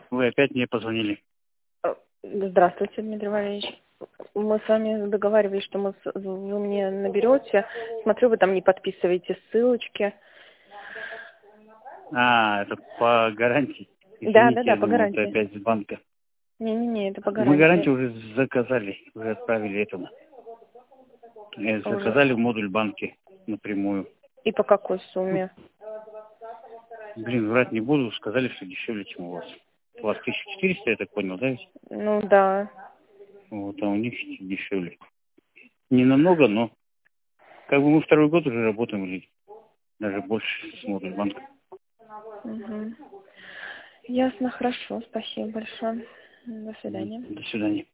Вы опять мне позвонили. Здравствуйте, Дмитрий Валерьевич. Мы с вами договаривались, что вы мне наберете. Смотрю, вы там не подписываете ссылочки. Это по гарантии. Да, Извините, я по думал, это гарантии. опять с банка. Не, это по Мы гарантию гарантии. уже заказали, уже отправили этому. Уже. Заказали в модуль банки напрямую. И по какой сумме? Врать не буду, сказали, что дешевле, чем у вас. У вас 1400, я так понял, да? Ведь? Ну да. Вот, а у них дешевле. Не намного, но как бы мы второй год уже работаем, или даже больше с модуль банка. Угу. Ясно, хорошо. Спасибо большое. До свидания. До свидания.